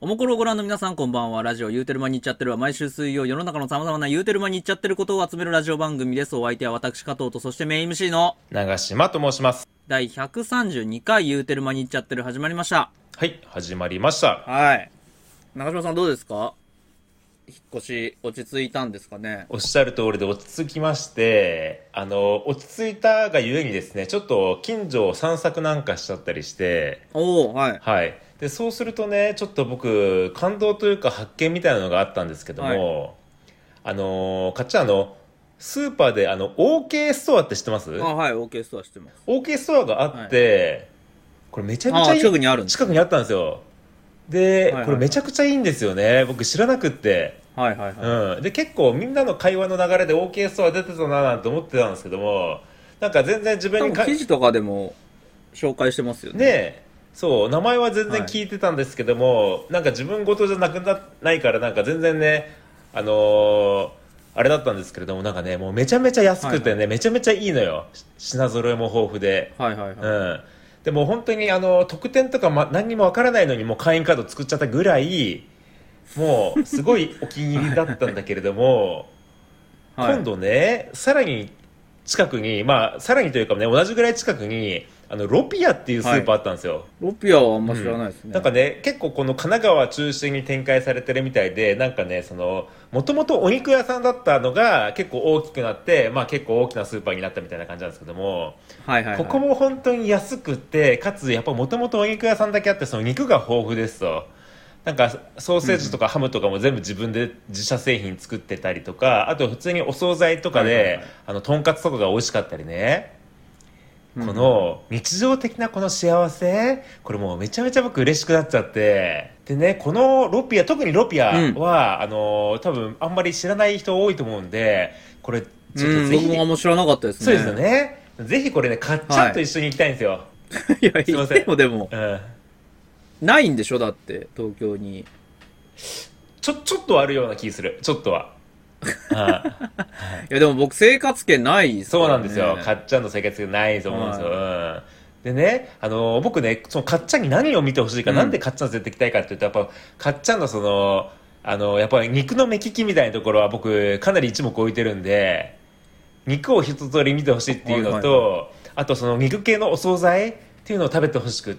おもころをご覧の皆さんこんばんは。ラジオ言うてる間に言っちゃってるは毎週水曜世の中の様々な言うてる間に言っちゃってることを集めるラジオ番組です。お相手は私加藤と、そしてメイン MC の長島と申します。 第132回言うてる間に言っちゃってる始まりました。 はい、始まりました。 はい。長島さんどうですか？引っ越し落ち着いたんですかね？ おっしゃる通りで落ち着きまして、落ち着いたがゆえにですね、ちょっと近所を散策なんかしちゃったりして、 はい。 はい。で、そうするとね、ちょっと僕、感動というか発見みたいなのがあったんですけども、かっちゃんスーパーでOK ストアって知ってます？ はい、OK ストア知ってます。 OK ストアがあって、これめちゃめちゃいい。 近くにあるんですね。 近くにあったんですよ。で、 はい、 これめちゃくちゃいいんですよね。僕知らなくって。 はいはいはい。 で、結構みんなの会話の流れで OK ストア出てたななんて思ってたんですけども、なんか全然自分に記事とかでも紹介してますよね。 ねえ、そう、名前は全然聞いてたんですけども、なんか自分事じゃないからなんか全然ね、あれだったんですけれども、なんかね、もうめちゃめちゃ安くてね、 はいはい、 めちゃめちゃいいのよ。品揃えも豊富で。 はいはいはい。 でも本当に特典とか、何にもわからないのにもう会員カード作っちゃったぐらい、もうすごいお気に入りだったんだけれども、 はい、 今度ね、さらに近くに、さらにというかね、同じぐらい近くに、ロピアっていうスーパーあったんですよ。 ロピアはあんま知らないですね。 なんかね、結構この神奈川中心に展開されてるみたいで、なんかね、もともとお肉屋さんだったのが結構大きくなって、結構大きなスーパーになったみたいな感じなんですけども、 はいはいはい。 ここも本当に安くて、かつやっぱもともとお肉屋さんだけあって、その肉が豊富ですと。なんかソーセージとかハムとかも全部自分で自社製品作ってたりとか、あと普通にお惣菜とかで、 はいはいはい、 とんかつとかが美味しかったりね、この日常的なこの幸せ、これもうめちゃめちゃ僕嬉しくなっちゃって、でね、このロピア、特にロピアは、多分あんまり知らない人多いと思うんで、これちょっとぜひ、 僕もあんま知らなかったですね。 そうですよね。ぜひこれね、かっちゃんと一緒に行きたいんですよ。 いや、 すいません。 でもでも、 うんないんでしょだって、東京に。 ちょっとあるような気する。ちょっとは。 いや、でも僕生活圏ないですからね。 そうなんですよ。かっちゃんの生活がないと思うんですよ。でね、僕ね、そのかっちゃんに何を見てほしいか、なんでかっちゃん連れてきたいかっていうと、やっぱ、かっちゃんのやっぱり肉の目利きみたいなところは僕、かなり一目置いてるんで、肉を一通り見てほしいっていうのと、あとその肉系のお惣菜っていうのを食べてほしくって、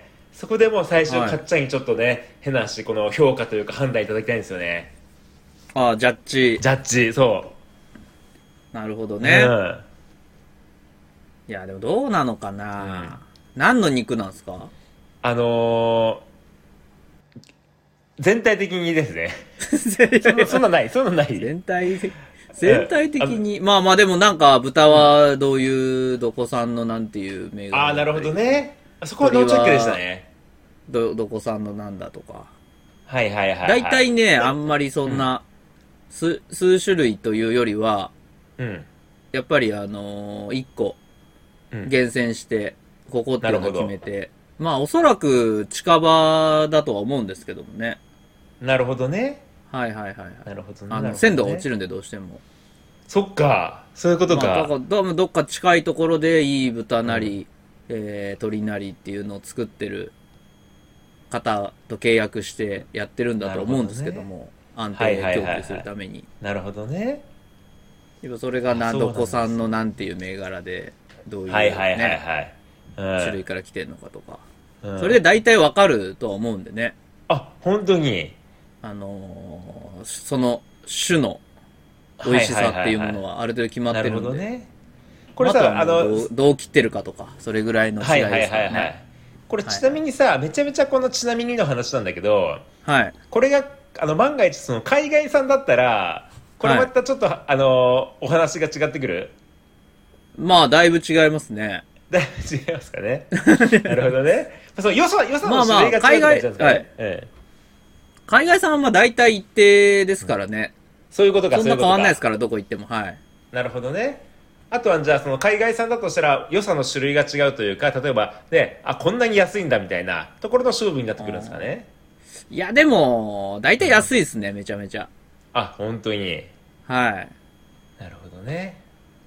そこでもう最初、かっちゃんにちょっとね、変なし、この評価というか判断いただきたいんですよね。 ジャッジ。 ジャッジ、そなるほどう。 ね。いや、でもどうなのかな、何の肉なんですか？ 全体的にですね。そんなない。 全体的に、まあでもなんか豚はどういうどこ産のなんていう銘柄なるほどね。そこはノーチェックでしたね。 どこ産のなんだとか。 はいはいはい、はい。 大体ね、あんまりそんな、数種類というよりは、やっぱり一個、厳選して、ここっていうのを決めて、おそらく近場だとは思うんですけどもね。 なるほどね。 はいはいはい。 なるほどね。 鮮度が落ちるんでどうしても。 そっか。そういうことか。 どっか近いところでいい豚なり、鳥なりっていうのを作ってる方と契約してやってるんだと思うんですけども、安定供給するために。 なるほどね。 それがどこ産のなんていう銘柄で、どういうね、種類から来てるのかとか。それで大体わかるとは思うんでね。 本当にその種の美味しさっていうものはある程度決まってるんで。なるほどね。これさ、どう切ってるかとか、それぐらいの違いですからね。 これちなみにさ、めちゃめちゃこのちなみにの話なんだけど、 はい。 これが、万が一その海外産だったら、これまたちょっと、お話が違ってくる？ だいぶ違いますね。 だいぶ違いますかね。なるほどね。よその種類が違うって感じなんですかね。 海外産は大体一定ですからね。 そういうことか、 そんな変わんないですから、どこ行っても。はい。 なるほどね。あとはじゃあその海外産だとしたら良さの種類が違うというか、例えばね、こんなに安いんだみたいなところの勝負になってくるんですかね。 いやでも大体安いですね、めちゃめちゃ。 本当に。 はい。 なるほどね。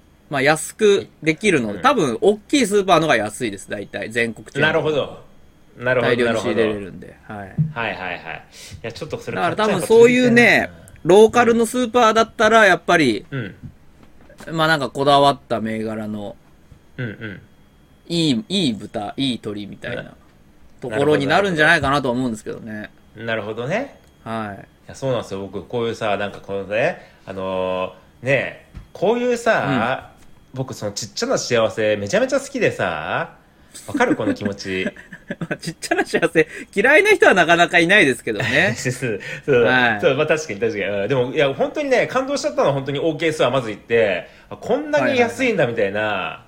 安くできるので、多分大きいスーパーのが安いです、大体全国チェーン。 なるほど。 なるほど大量に仕入れれるんで、はい。 はいはいはい。いや、ちょっとそれだから多分そういうね、ローカルのスーパーだったら、やっぱり、まあなんかこだわった銘柄の、いい豚、いい鶏みたいなところになるんじゃないかなと思うんですけどね。 なるほどね。 はい。 いや、そうなんですよ。僕、こういうさ、なんかこのね、ね、こういうさ、僕、そのちっちゃな幸せ、めちゃめちゃ好きでさ、わかるこの気持ち。 ちっちゃな幸せ、嫌いな人はなかなかいないですけどね。 そう、はい、そう、まあ確かに確かに。でも、いや、本当にね、感動しちゃったのは本当に OK ストアまず行って、こんなに安いんだみたいな。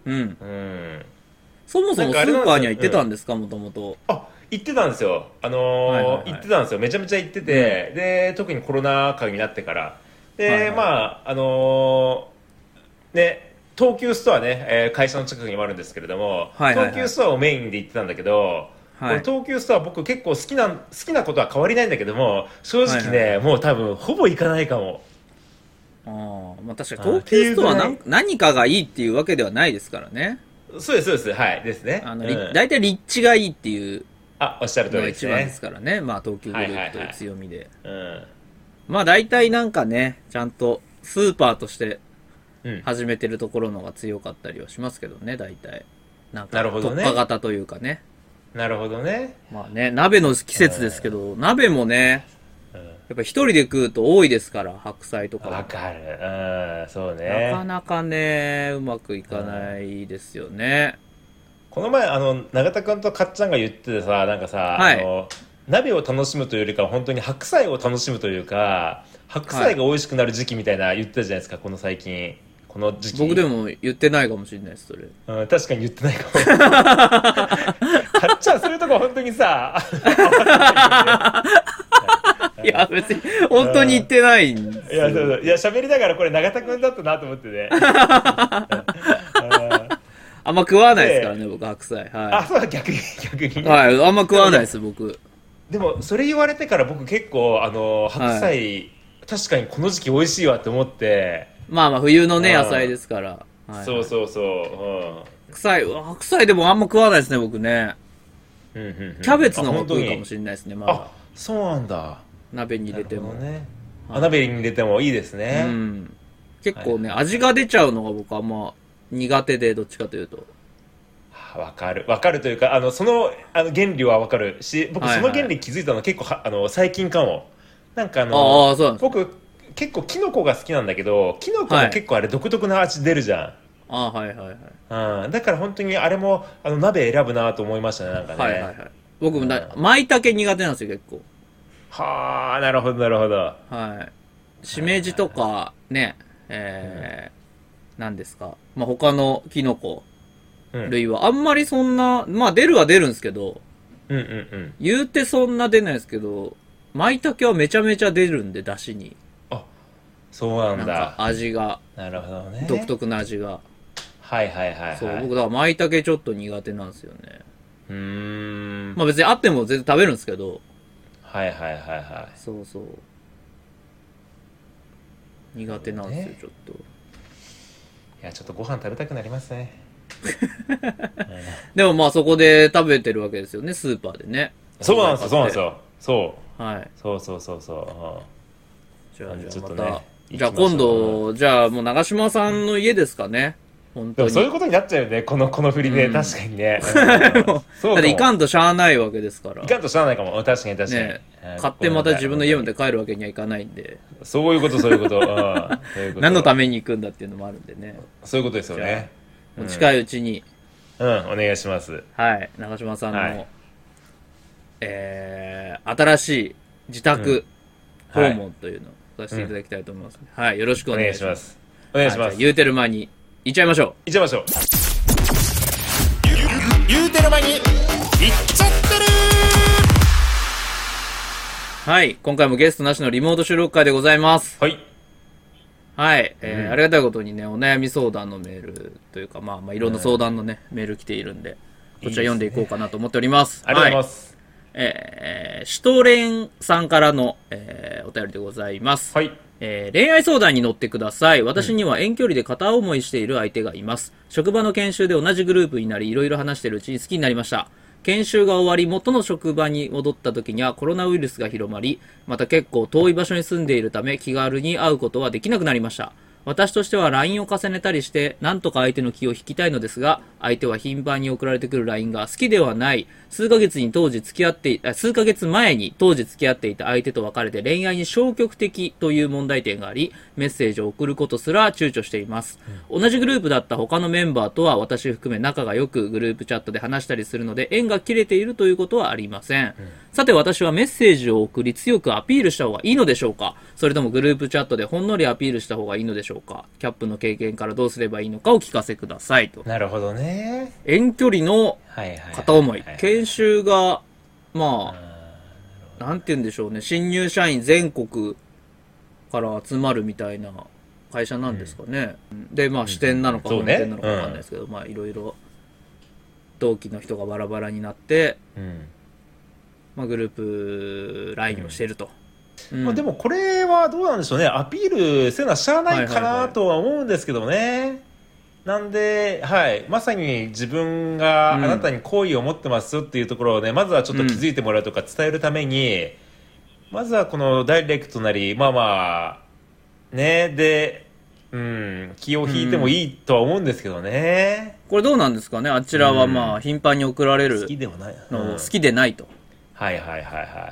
そもそもスーパーには行ってたんですか、もともと。 あ、行ってたんですよ。行ってたんですよ。めちゃめちゃ行ってて、で、特にコロナ禍になってから。で、まあ、ね、東急ストアね、会社の近くにもあるんですけれども、東急ストアをメインで行ってたんだけど、この東急ストア僕結構好きなことは変わりないんだけども、正直ね、もう多分ほぼ行かないかも。 まあ確かに東急ストアは何かがいいっていうわけではないですからね。 そうです、そうです。はい。ですね。 大体立地がいいっていう。 おっしゃる通りですね。 のが一番ですからね。まあ東急グループという強みで。まあ大体なんかね、ちゃんとスーパーとして始めてるところのが強かったりはしますけどね、大体。なんか特化型というかね。 なるほどね。 まあね、鍋の季節ですけど、鍋もね、やっぱ一人で食うと多いですから、白菜とか。 わかる。そうね。 なかなかね、うまくいかないですよね。 この前、永田君とかっちゃんが言っててさ、なんかさ、鍋を楽しむというよりか本当に白菜を楽しむというか、白菜が美味しくなる時期みたいな言ってたじゃないですか、この最近。この時期。 僕でも言ってないかもしれないです、それ。 確かに言ってないかも。かっちゃん、そういうとこ本当にさ、 いや、別に、本当に言ってないんですよ。 いや、喋りながらこれ永田くんだったなと思ってね。 あんま食わないですからね、僕、白菜。はい。 そうだ、逆に。 はい、あんま食わないです、僕。 でも、それ言われてから僕結構、白菜、確かにこの時期美味しいわって思って。 まあまあ、冬のね、野菜ですから。 そうそうそう。 白菜でもあんま食わないですね、僕ね。キャベツの方が食うかもしれないですね、まだ。 そうなんだ。 鍋に入れても。 鍋に入れてもいいですね。 結構ね、味が出ちゃうのが僕はまあ苦手で、どっちかというと。 わかるというか、その原理はわかるし、僕その原理気づいたの結構最近かも。なんか僕結構キノコが好きなんだけど、キノコも結構あれ独特な味出るじゃん。だから本当にあれも鍋選ぶなと思いましたね、なんかね。 僕も舞茸苦手なんですよ、結構。 なるほどなるほど。 しめじとかね、何ですか、まあ他のキノコ類はあんまりそんな、まあ出るは出るんですけど、言うてそんな出ないですけど、舞茸はめちゃめちゃ出るんで、出汁に。 そうなんだ。なんか味が。 なるほどね。 独特な味が。そう、僕だから舞茸ちょっと苦手なんですよね。まあ別にあっても全然食べるんですけど。そうそう。苦手なんですよ、ちょっと。 いや、ちょっとご飯食べたくなりますね。 でもまあそこで食べてるわけですよね、スーパーでね。 そうなんですよ。そう。 じゃあまた、じゃあ今度、じゃあもう長嶋さんの家ですかね。本当に。 でもそういうことになっちゃうよね、この振りで、確かにね。 だっていかんとしゃあないわけですから。 いかんとしゃあないかも、確かに。 買ってまた自分の家まで帰るわけにはいかないんで。 そういうこと。 何のために行くんだっていうのもあるんでね。 そういうことですよね。 近いうちに。 お願いします。 はい、長嶋さんの、新しい自宅訪問というのをさせていただきたいと思います。はい、よろしくお願いします。 お願いします。 言うてる間に行っちゃいましょう。 言うてる間に行っちゃってる。 はい、今回もゲストなしのリモート収録会でございます。はい、ありがたいことにね、お悩み相談のメールというか、まあいろんな相談のね、メール来ているんで、こちら読んでいこうかなと思っております。 ありがとうございます。 シュトレンさんからの、お便りでございます。恋愛相談に乗ってください。私には遠距離で片思いしている相手がいます。職場の研修で同じグループになり、いろいろ話しているうちに好きになりました。 研修が終わり元の職場に戻った時にはコロナウイルスが広まり、また結構遠い場所に住んでいるため気軽に会うことはできなくなりました。私としては LINE を重ねたりして、なんとか相手の気を引きたいのですが、相手は頻繁に送られてくる LINE が好きではない、数ヶ月前に当時付き合っていた相手と別れて恋愛に消極的という問題点があり、メッセージを送ることすら躊躇しています。同じグループだった他のメンバーとは私含め仲が良くグループチャットで話したりするので、縁が切れているということはありません。さて私はメッセージを送り強くアピールした方がいいのでしょうか？それともグループチャットでほんのりアピールした方がいいのでしょうか？キャップの経験からどうすればいいのかお聞かせくださいと。 なるほどね。 遠距離の片思い。研修が、まあ、なんて言うんでしょうね。新入社員全国から集まるみたいな会社なんですかね。で、まあ支店なのか本店なのかわかんないですけど、まあいろいろ同期の人がバラバラになって、まあグループ LINE をしていると。 まあ、でもこれはどうなんでしょうね。アピールせなしゃあないかなとは思うんですけどね。なんで、はい、まさに自分があなたに好意を持ってますよっていうところをね、まずはちょっと気づいてもらうとか伝えるために、まずはこのダイレクトなり、まあまあ、ね、で、気を引いてもいいとは思うんですけどね。 これどうなんですかね。あちらはまあ、頻繁に送られる好きではない。 好きでないと。 はいはいはいはい。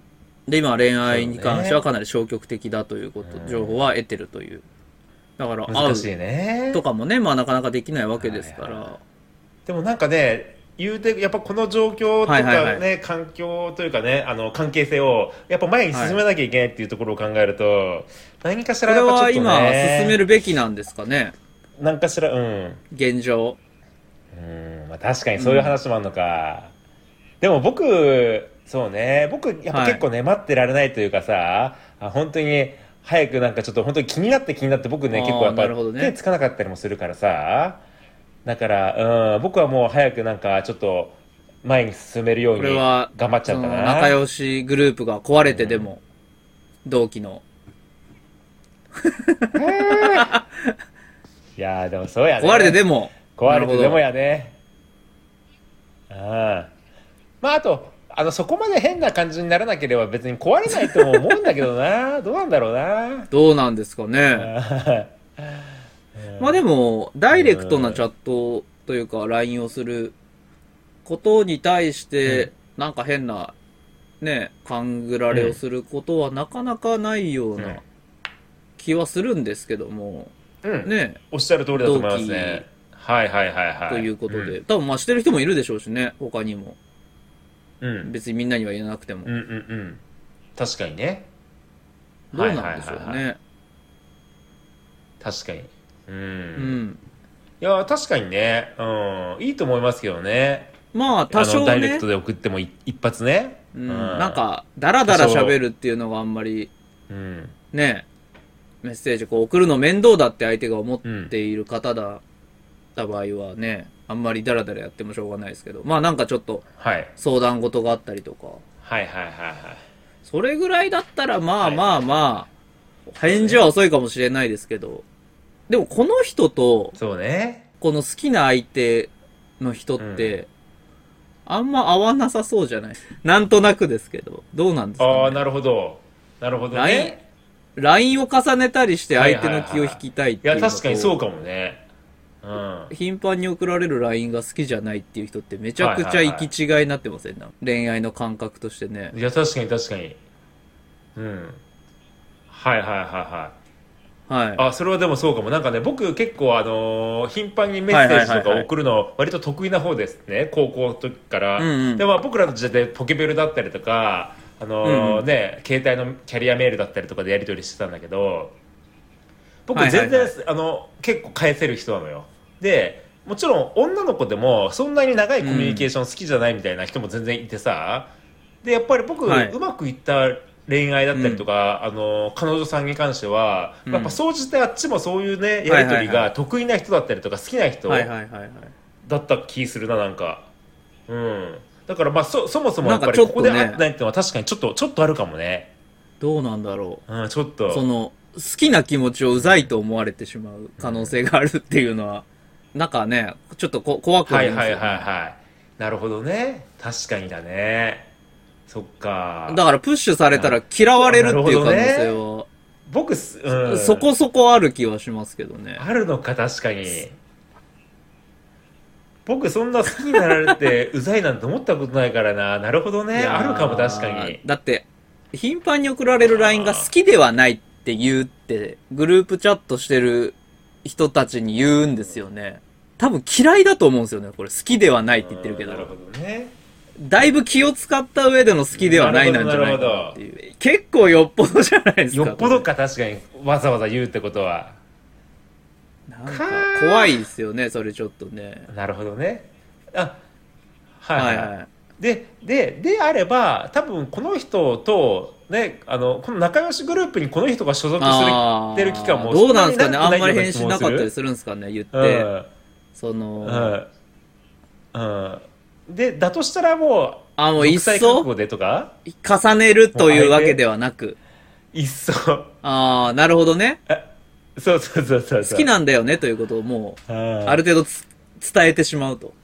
で、今恋愛に関してはかなり消極的だということ、情報は得てるという。だから、 難しいね。 とかもね、まあなかなかできないわけですから。 でもなんかね、言うて、やっぱこの状況とかね、環境というかね、関係性を、やっぱ前に進めなきゃいけないっていうところを考えると、何かしらやっぱちょっとね。 これは今進めるべきなんですかね。 何かしら、 現状。 まあ確かにそういう話もあるのか。でも僕、そうね、僕やっぱ結構ね、待ってられないというかさ、本当に早くなんかちょっと本当に気になって僕ね結構やっぱ手つかなかったりもするからさ、だから、僕はもう早くなんかちょっと前に進めるように頑張っちゃうかな。 仲良しグループが壊れてでも、同期のいやでもそうやね。 壊れてでもやね。まああとそこまで変な感じにならなければ別に壊れないとも思うんだけどな。どうなんだろうな。 どうなんですかね。まあでも、ダイレクトなチャットというか LINE をすることに対して、なんか変な、ね、勘ぐられをすることはなかなかないような気はするんですけども、ね。 おっしゃる通りだと思いますね。はいはいはいはい。 ということで、多分まあしてる人もいるでしょうしね、他にも。別にみんなには言えなくても。 確かにね。 どうなんでしょうね。 確かに。いや確かにね、いいと思いますけどね。 まあ多少ね、 ダイレクトで送っても一発ね。 なんかダラダラ喋るっていうのがあんまり、ね、メッセージこう送るの面倒だって相手が思っている方だった場合はね、あんまりダラダラやってもしょうがないですけど、まあなんかちょっと相談事があったりとか、それぐらいだったらまあまあまあ返事は遅いかもしれないですけど、でもこの人とそうね、 この好きな相手の人って、あんま合わなさそうじゃない？なんとなくですけど、どうなんですかね。 ああ、なるほど。なるほどね。 LINE を重ねたりして相手の気を引きたいっていうのと、 いや、確かにそうかもね。 頻繁に送られる LINE が好きじゃないっていう人ってめちゃくちゃ行き違いになってません？恋愛の感覚としてね。 いや、確かに確かに。それはでもそうかも。なんかね、僕結構頻繁にメッセージとか送るの割と得意な方ですね。高校の時から。でも僕らの時代でポケベルだったりとか、ね、携帯のキャリアメールだったりとかでやり取りしてたんだけど、僕全然、結構返せる人なのよ。で、もちろん女の子でもそんなに長いコミュニケーション好きじゃないみたいな人も全然いてさ、で、やっぱり僕、うまくいった恋愛だったりとか、彼女さんに関しては、やっぱ総じてあっちもそういうね、やり取りが得意な人だったりとか好きな人だった気するな、なんか。だからまあそもそもやっぱりここで会ってないっていうのは確かにちょっとあるかもね。 どうなんだろう。 ちょっと。 好きな気持ちをうざいと思われてしまう可能性があるっていうのは、なんかね、ちょっと怖くなりますよね。 なるほどね。確かにだね。そっか。 だからプッシュされたら嫌われるっていう可能性は、 僕、 そこそこある気はしますけどね。 あるのか、確かに。僕そんな好きになられてうざいなんて思ったことないからな。なるほどね。あるかも、確かに。 だって、頻繁に送られる LINE が好きではないって言うって、グループチャットしてる人たちに言うんですよね。多分嫌いだと思うんですよね。これ好きではないって言ってるけど。 なるほどね。 だいぶ気を使った上での好きではないなんじゃないかなっていう。結構よっぽどじゃないですか。 よっぽどか、確かに。わざわざ言うってことは。 なんか怖いですよね、それちょっとね。 なるほどね。あ、はいはい。であれば、多分この人と、ね、この仲良しグループにこの人が所属してる期間もどうなんですかね、あんまり返信なかったりするんですかね、言って。その、 で、だとしたらもう、 もう一層覚悟でとか重ねるというわけではなく。 一層。 なるほどね。 そう。好きなんだよねということをもう、ある程度伝えてしまうと。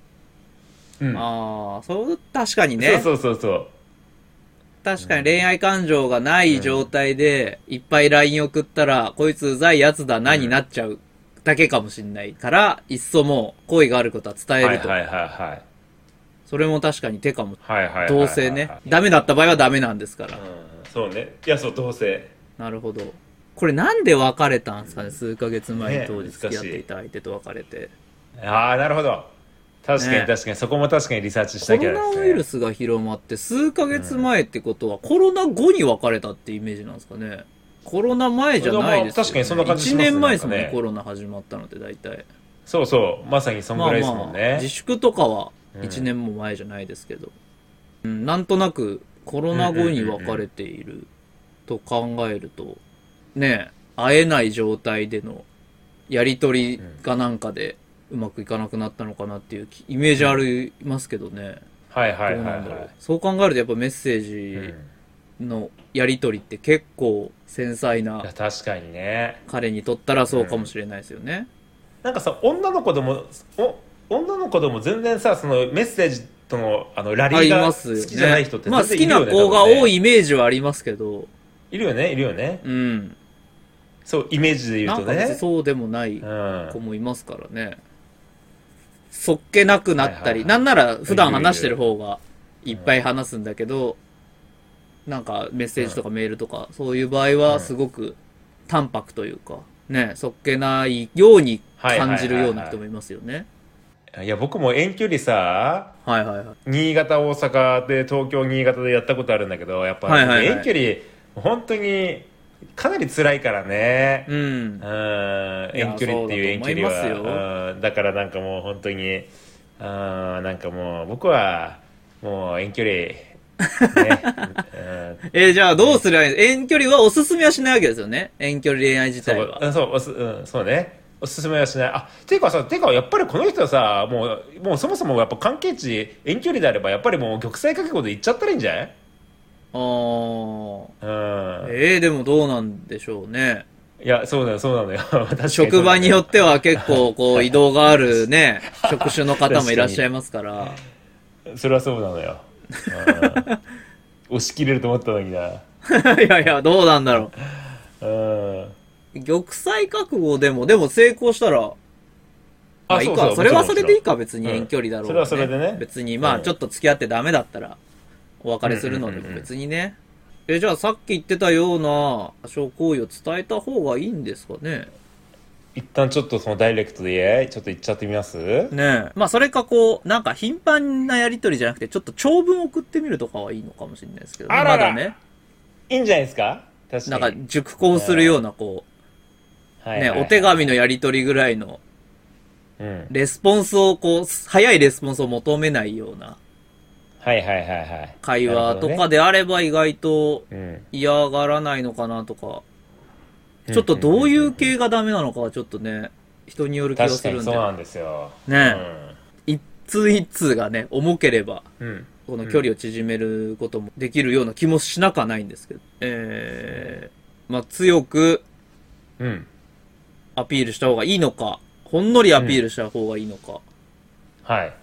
確かにね。 そう。 確かに恋愛感情がない状態で、いっぱい LINE 送ったら、こいつうざいやつだなになっちゃうだけかもしんないから、いっそもう、好意があることは伝えると。それも確かに手かも。同性ね。ダメだった場合はダメなんですから。 そうね。いや、そう、同性。 なるほど。これなんで別れたんですかね、数ヶ月前に当時付き合っていた相手と別れて。 なるほど。確かに、そこも確かにリサーチしたけど、 コロナウイルスが広まって数ヶ月前ってことは、コロナ後に別れたってイメージなんですかね。コロナ前じゃないですよね。 確かにそんな感じしますね。 1年前ですもんね、コロナ始まったのって大体。 そう、まさにそんぐらいですもんね。 自粛とかは1年も前じゃないですけど、なんとなくコロナ後に別れていると考えると、ね、会えない状態でのやりとりがなんかでうまくいかなくなったのかなっていうイメージありますけどね。そう考えるとやっぱメッセージのやりとりって結構繊細な、 確かにね。 彼にとったらそうかもしれないですよね。 なんかさ、女の子でも全然さ、そのメッセージとのラリーが好きじゃない人って全然いるよね。 好きな子が多いイメージはありますけど。 いるよね。そう、イメージで言うとね。 なんかそうでもない子もいますからね。そっけなくなったり、なんなら普段話してる方がいっぱい話すんだけど、なんかメッセージとかメールとか、そういう場合はすごく淡白というか、ね、そっけないように感じるような人もいますよね。 いや、僕も遠距離さ、新潟、大阪で、東京、新潟でやったことあるんだけど、やっぱ遠距離、本当にかなり辛いからね。遠距離っていう遠距離は。だからなんかもう本当に、なんかもう僕はもう遠距離、ね。 じゃあどうすればいいんですか？遠距離はおすすめはしないわけですよね。遠距離恋愛自体は。 そうね。おすすめはしない。ていうかやっぱりこの人はさ、もうそもそもやっぱ関係値、遠距離であれば、やっぱりもう玉砕覚悟で行っちゃったらいいんじゃない？ でもどうなんでしょうね。 いや、そうなのよ。 職場によっては結構こう移動があるね、職種の方もいらっしゃいますから。 それはそうなのよ。押し切れると思ったのにな。 いや、どうなんだろう。玉砕覚悟でも成功したら、いいか。それはそれでいいか、別に遠距離だろう、ね。 それはそれでね。 別に、ちょっと付き合ってダメだったら、お別れするのでも別にね。じゃあさっき言ってたような小行為を伝えた方がいいんですかね。 一旦ちょっとそのダイレクトでちょっと言っちゃってみます？ ねえ。それかこう、なんか頻繁なやりとりじゃなくて、ちょっと長文送ってみるとかはいいのかもしれないですけど、ね、まだね。 いいんじゃないですか？確かに。 なんか熟考するようなこう、お手紙のやりとりぐらいの、レスポンスをこう、早いレスポンスを求めないような、会話とかであれば意外と嫌がらないのかなとか、ちょっとどういう系がダメなのかはちょっとね、人による気がするんで。 確かにそうなんですよ。 ね、一通一通がね、重ければ、この距離を縮めることもできるような気もしなくはないんですけど、強く、アピールした方がいいのか、ほんのりアピールした方がいいのか、こ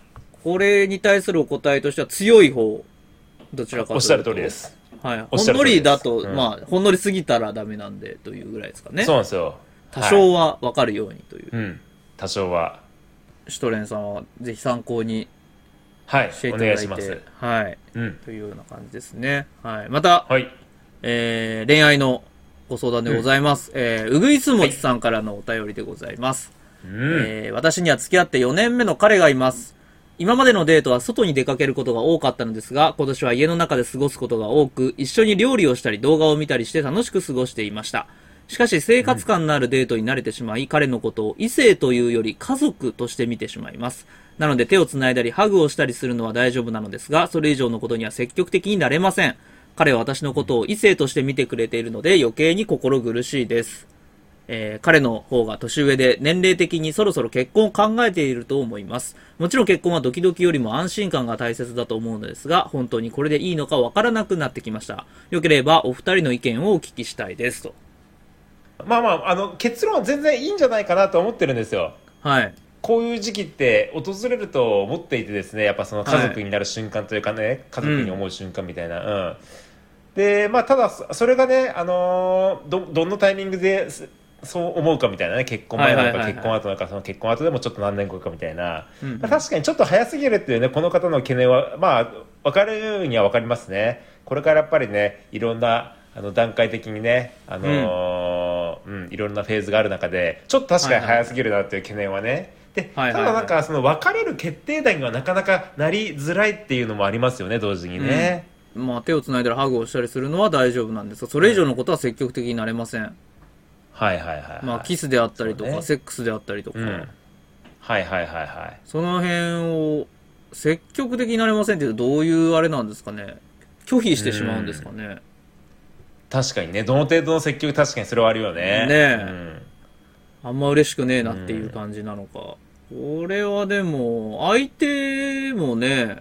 これに対するお答えとしては強い方、どちらかというと。 おっしゃる通りです。 はい。ほんのりだと、まあ、ほんのり過ぎたらダメなんで、というぐらいですかね。 そうなんですよ。 多少は分かるようにという。 多少は。 シュトレンさんは、ぜひ参考にしていたおだいて。 願いします。 はい。というような感じですね。はい。また、恋愛のご相談でございます。うぐいすもちさんからのお便りでございます。私には付き合って4年目の彼がいます。今までのデートは外に出かけることが多かったのですが、今年は家の中で過ごすことが多く、一緒に料理をしたり動画を見たりして楽しく過ごしていました。しかし生活感のあるデートに慣れてしまい、彼のことを異性というより家族として見てしまいます。なので手をつないだりハグをしたりするのは大丈夫なのですが、それ以上のことには積極的になれません。彼は私のことを異性として見てくれているので余計に心苦しいです。彼の方が年上で年齢的にそろそろ結婚を考えていると思います。もちろん結婚はドキドキよりも安心感が大切だと思うのですが、本当にこれでいいのかわからなくなってきました。よければお二人の意見をお聞きしたいですと。 まあまあ、結論は全然いいんじゃないかなと思ってるんですよ。 はい。 こういう時期って訪れると思っていてですね、やっぱその家族になる瞬間というかね、家族に思う瞬間みたいな。で、まあただそれがね、どのタイミングでそう思うかみたいなね、結婚前なのか結婚後なのか、その結婚後でもちょっと何年後かみたいな、確かにちょっと早すぎるっていうね、この方の懸念はまあ分かるには分かりますね。これからやっぱりね、いろんな段階的にね、いろんなフェーズがある中でちょっと確かに早すぎるなっていう懸念はね、で、ただなんかその別れる決定打にはなかなかなりづらいっていうのもありますよね、同時にね。 まあ手をつないだらハグをしたりするのは大丈夫なんですが、それ以上のことは積極的になれません。まあキスであったりとか、セックスであったりとか、その辺を積極的になれませんってどういうあれなんですかね。拒否してしまうんですかね。 確かにね、どの程度の積極、確かにそれはあるよね。 あんま嬉しくねえなっていう感じなのか。これはでも相手もね、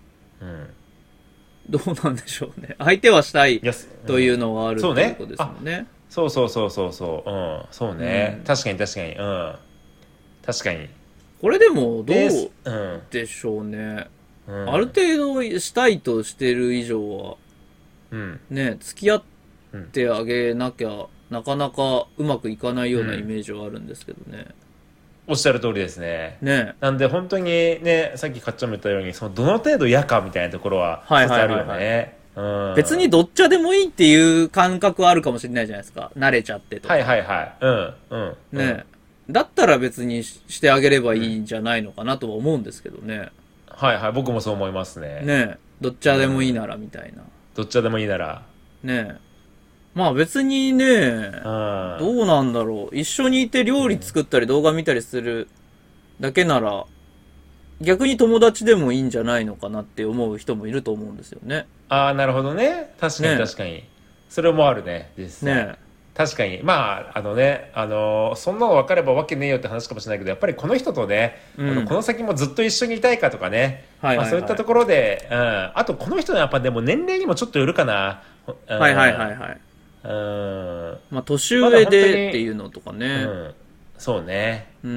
どうなんでしょうね。相手はしたいというのがあるということですもんね。 そうそうね、確かに確かに。 これでもどうでしょうね。ある程度したいとしてる以上は、ね、付き合ってあげなきゃなかなかうまくいかないようなイメージはあるんですけどね。 おっしゃる通りですね。なんで本当にね、さっきかっちゃんも言ったように、そのどの程度嫌かみたいなところは一つあるよね。 別にどっちでもいいっていう感覚はあるかもしれないじゃないですか。慣れちゃってとか。ね、だったら別にしてあげればいいんじゃないのかなとは思うんですけどね。 僕もそう思いますね。 どっちでもいいならみたいな。 どっちでもいいなら。 まあ別にね、どうなんだろう。一緒にいて料理作ったり動画見たりするだけなら、逆に友達でもいいんじゃないのかなって思う人もいると思うんですよね。 なるほどね。確かに。それもあるね、実際。確かに。まあ、そんなの分かればわけねえよって話かもしれないけど、やっぱりこの人とね、この先もずっと一緒にいたいかとかね、そういったところで、あとこの人のやっぱでも年齢にもちょっとよるかな。 まあ、年上でっていうのとかね。 そうね。 ど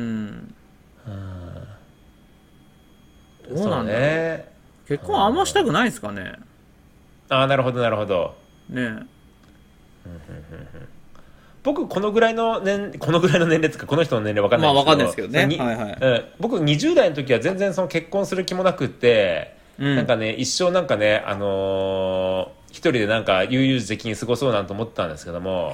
うなんだろう。結婚あんましたくないですかね。 なるほど。僕このぐらいの年齢ですか、この人の年齢分かんないんですけど、 まあ分かんないですけどね。 僕20代の時は全然その結婚する気もなくって、なんかね、一生なんかね、一人でなんか悠々自適に過ごそうなんて思ってたんですけども、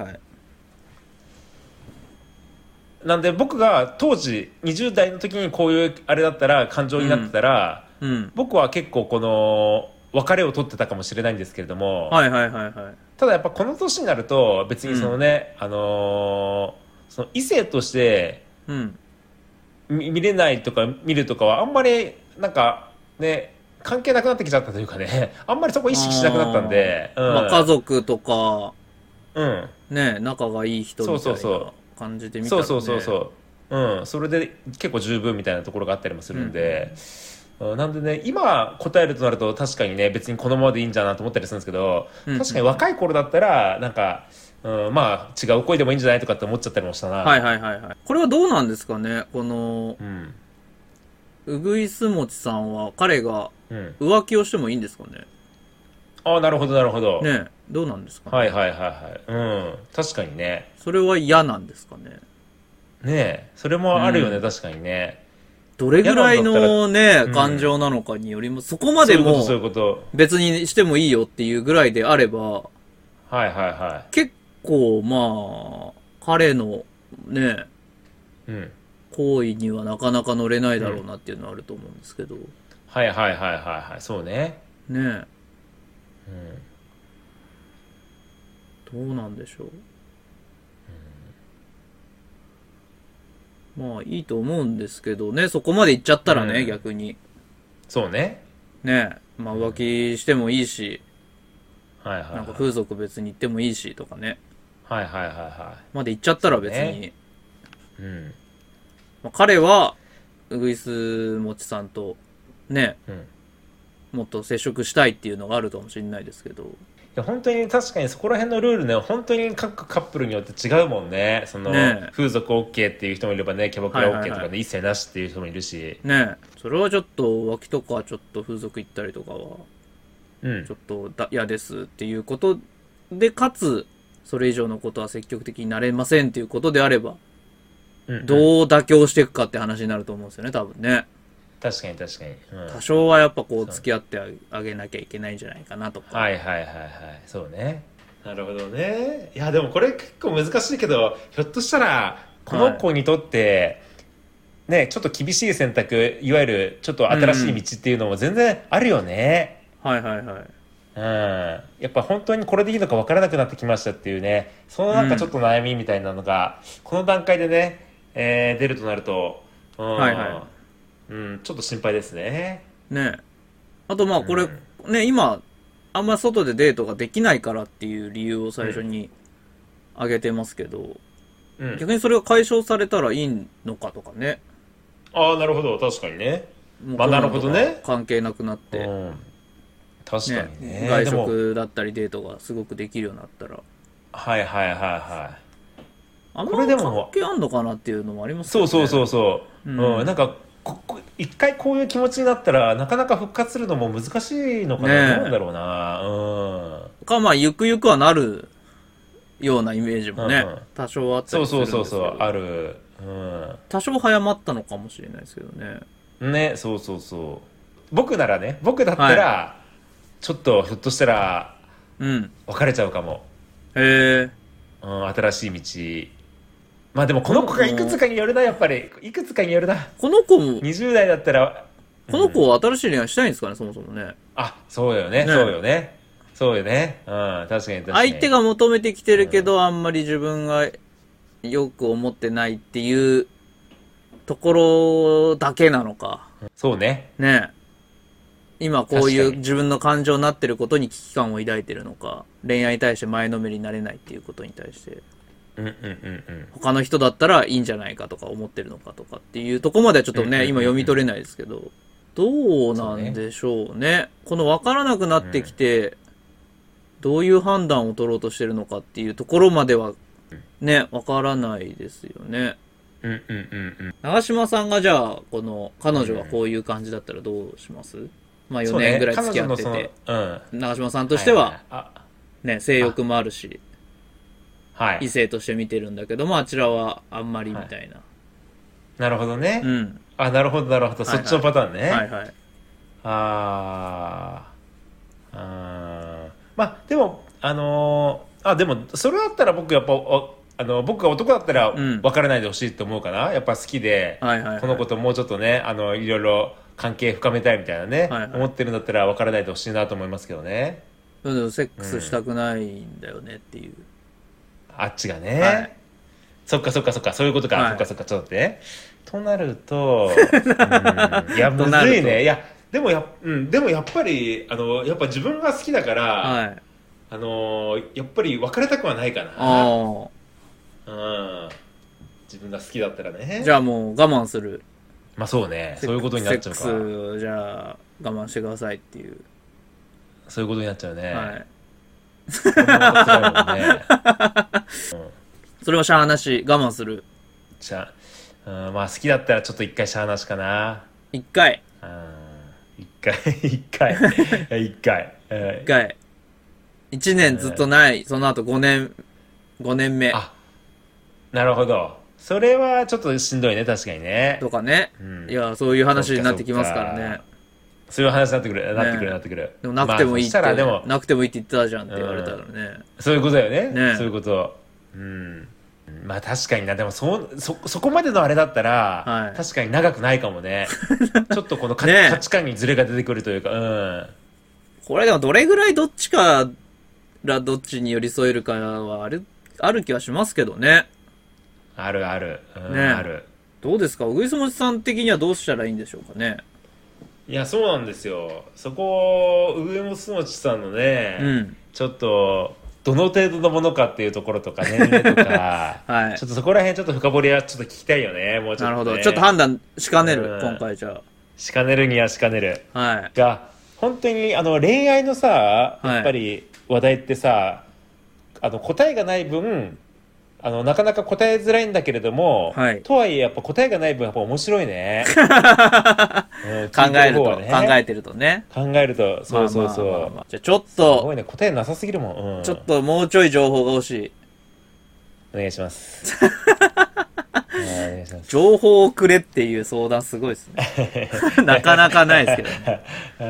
なんで僕が当時20代の時にこういうあれだったら感情になってたら、僕は結構この別れを取ってたかもしれないんですけれども、ただやっぱこの年になると別にそのね、その異性として、見れないとか見るとかはあんまりなんかね関係なくなってきちゃったというかね、あんまりそこ意識しなくなったんで、 まあ家族とかね、仲がいい人みたいな感じで見たらね、 それで結構十分みたいなところがあったりもするんで、なんでね、今答えるとなると確かにね、別にこのままでいいんじゃなと思ったりするんですけど、確かに若い頃だったらなんか、まあ違う恋でもいいんじゃないとかって思っちゃったりもしたな。 これはどうなんですかね、この、 うぐいすもちさんは彼がうん。 浮気をしてもいいんですかね。 ああ、なるほど、なるほど。 ねえ、どうなんですかね。 はいはいはいはい。うん。確かにね。 それは嫌なんですかね。 ねえ。それもあるよね、 うん。 確かにね。 どれぐ嫌ならいんだったら、 のね、 うん。 感情なのかによりも、そこまそういうこと、そうでもいうこと。 別にしてもいいよっていうぐらいであれば、 はいはいは結構まあ、彼のね、 い。うん。 行為にはなかなか乗れないうん。 だろうなっていうのはあると思うんですけど、 はいはいはいはいはい。そうね。 ねうん。 どうなんでしょう。まあいいと思うんですけどね、そこまで行っちゃったらね、 うん。 逆に。 そうね。 ね、まあ浮気してもいいし、 はいはいなんかはい。 風俗別に行ってもいいしとかね。 はいはいはいはい。 まで行っちゃったらそうね。 別に、 うん。 まあ、彼は、ウグイスもちさんとね、 うん。いもっと接触したいっていうのがあるかもしれないですけど、 や、本当に確かにそこら辺のルールね、本当に各カップルによって違うもんね。その、 ね風俗 OK っていう人もいればね、キャバえ、 クラはいはい OK とはい。 かね、一切なしっていう人もいるし。 ねえ、それはちょっと浮気とかちょっと風俗行ったりとかは、 うん。 ちょっと嫌ですっていうことで、かつ、それ以上のことは積極的になれませんっていうことであれば、 うんうん。 どう妥協していくかって話になると思うんですよね、多分ね。 確かに確かに。うん。 多少はやっぱこうそう。 付き合ってあげなきゃいけないんじゃないかなとか。 はいはいはいはい。そうね。なるほどね。いや、でもこれ結構難しいけど、ひょっとしたら、このはい。 子にとって、ね、ちょっと厳しい選択、いわゆるちょっとうん新しいうん。 道っていうのも全然あるよね。 はいはいはい。 うん。やっぱ本当にこれでいいのか分からなくなってきましたっていうね、そのなんかちょっうん。 と悩みみたいなのが、この段階でね、出るとなると、うはいはん、 い。 うん、ちょっと心配ですね。 ねえ。あとまあこれ、 うん、 ね、今、あんま外でデートができないからっていう理由をうん、 最初に挙げてますけど、 うん。 逆にそれが解消されたらいいのかとかね。 ああ、なるほど、確かにね。 もうコまあなるロナとかほどね。 関係なくなって、 うん、確かね、 にね。 外でも、 食だったりデートがすごくできるようになったら、 はいはいはいはい。 あんまこれで関も、 係あんのかなっていうのもありますけどね。 そうそうそうそうう。うん、なんん。 か、一回こういう気持ちになったら、なかなか復活するのも難しいのかな。どうなんねだろうな。 え。まあ、ゆくゆくはなるようなイメージもうん。うね、 ん。 多少あったそうりするんそうそうそう、 ですけど、 ある。 多少早まったのかもしれないですけどね。 うん。ね、そうそうそう。僕ならね、僕だったはい。 ら、ちょっとひょっとしたら、 うん。 別れちゃうかも。 へえ。 うん、新しい道。まあでもここの、 の子がいくもうつかによるな、やっぱり。いくつかによるな。 この子も、 20代だったら、うこの子ん。 は新しい恋愛したいんですかね、そもそもね。 あ、そうよね、そうねえ。 よね。そうよね。うん、確かに確かに。 相手が求めてきてうん。 るけど、あんまり自分がよく思ってないっていうところだけなのか。 そうね。 ねえ。今こう確かに。 いう自分の感情になってることに危機感を抱いてるのか。恋愛に対して前のめりになれないっていうことに対して。 うんうんうんうん。 他の人だったらいいんじゃないかとか思ってるのかとかっていうとこまではちょっとね、 うんうんうん今読みうん。 取れないですけど。どうなんそうね。 でしょうね。この分からなくなってきうん。 て、どういう判断を取ろうとしてるのかっていうところまではね、わからないですよね。 うんうんうんうん。 長島さんがじゃあ、この、彼女はうん。 こういう感じだったらどうします？まあ4年ぐそうね。 らい付き彼女のその、 合ってて、 うん。は長島さんいはいはい。 としては、 あ、 ね、性あ、 欲もあるし、 はい。 異性として見てるんだけども、あちらはあんまりはい。 みたいな。 なるほどね。 うん。 あ、なるほどなるほど。そっちのはいはい。 パターンね。 はいはい。 あー。まあ、でも、でも、それだったら僕やっぱ、僕が男だったらうん。 別れないでほしいと思うかな。やっぱ好きで、 はいはいはい。 この子ともうちょっとね、いろいろ関係深めたいみたいなね、 はいはい。 思ってるんだったら別れないでほしいなと思いますけどね。 でもセックスしたうん。 くないんだよねっていう。 あっちがはい。 ね。そっかそっかそっか、そういうことか。そはい。 っかそっか、ちょっと待ってね。となると、うん、いや、 とむなると。 ずいね。いや、でもやっぱり、やっぱ自分が好きだから、 はい。 やっぱり別れたくはないかな。 ああ。 うん。自分が好きだったらね。 じゃあもう我慢する。 まあそうね。そういうことになっセックちゃうか。 ス、じゃあ我慢してくださいっていう。 そういうことになっちゃうね。 はい。 それもまた辛いもんね。うん。 それはしゃあなし、我慢する。 じゃあ、うん、まあ好きだったらちょっと一回しゃあなしかな。 1回。 1回。1回。1回。 1回。1年ずっとない。その後5年目。 あ、なるほど。それはちょっとしんどいね、確かにね。 とかね。いや、そういう話になってきますからね。 そういう話になってくる。なってくる。 でもなくてもいいって。 でもなくてもいいって言ってたじゃんって言われたらね。 そういうことだよね。そういうこと。まあ確かにな。でもそこまでのあれだったら、確かに長くないかもね。ちょっとこの価値観にズレが出てくるというか、 これでもどれぐらいどっちからどっちに寄り添えるかはある気はしますけどね。 ある。ある。 どうですか、小栗もちさん的にはどうしたらいいんでしょうかね。 いや、そうなんですよ。そこ、上本もちさんのね、ちょっと、どの程度のものかっていうところとか、年齢とか、ちょっとそこら辺ちょっと深掘りはちょっと聞きたいよね、もうちょっと、ね。なるほど。 ちょっと判断しかねる、今回じゃあ。 しかねるにはしかねる。が、本当に、恋愛のさ、やっぱり話題ってさ、答えがない分、なかなか答えづらいんだけれども、とはいえやっぱ答えがない分やっぱ面白いね。考えてるとね。 考えると、そう。じゃあちょっと、 すごいね、答えなさすぎるもん。 ちょっともうちょい情報が欲しい。 お願いします。 情報をくれっていう相談すごいですね。なかなかないですけどね。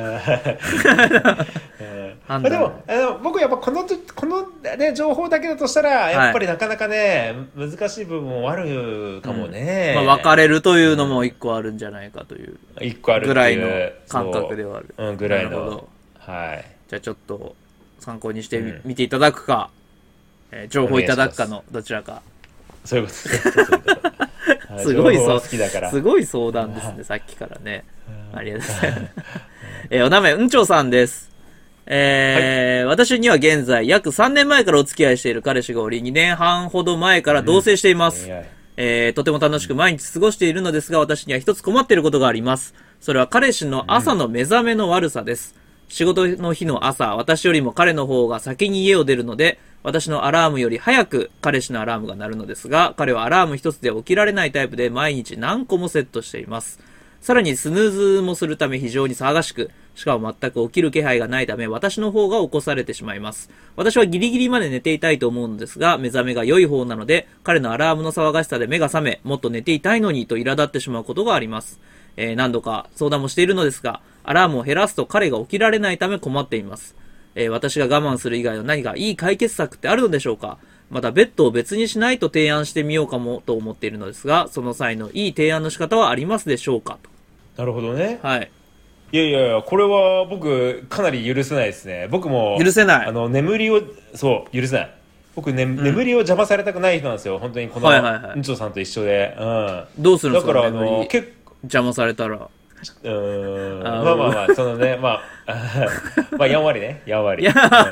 でも僕やっぱこの、ね、情報だけだとしたらやっぱりなかなかね、難しい部分もあるかもね。 別れるというのも一個あるんじゃないかというぐらいの感覚ではある。 ぐらいの。はい。 じゃあちょっと参考にしてみていただくか、情報いただくかのどちらか。 そういうことすごい好きだから。 すごい相談ですね、さっきからね。ありがとうございます。お名前、うんちょうさんです。私には現在、約3年前からお付き合いしている彼氏がおり、2年半ほど前から同棲しています。とても楽しく毎日過ごしているのですが、私には一つ困っていることがあります。それは彼氏の朝の目覚めの悪さです。仕事の日の朝、私よりも彼の方が先に家を出るので、私のアラームより早く彼氏のアラームが鳴るのですが、彼はアラーム一つで起きられないタイプで毎日何個もセットしています。さらにスヌーズもするため非常に騒がしく、しかも全く起きる気配がないため私の方が起こされてしまいます。私はギリギリまで寝ていたいと思うのですが、目覚めが良い方なので、彼のアラームの騒がしさで目が覚め、もっと寝ていたいのにと苛立ってしまうことがあります。何度か相談もしているのですが、アラームを減らすと彼が起きられないため困っています。私が我慢する以外の何かいい解決策ってあるのでしょうか。またベッドを別にしないと提案してみようかもと思っているのですが、その際のいい提案の仕方はありますでしょうかと。 なるほどね。 はい。 いや、これは僕かなり許せないですね。僕も許せない。 眠りを許せない。僕、眠りを邪魔されたくない人なんですよ。本当にこのうんちょさんと一緒で。 どうするんですか。 だから結構邪魔されたら。 まあそのね、まあやんわりね、やんわり。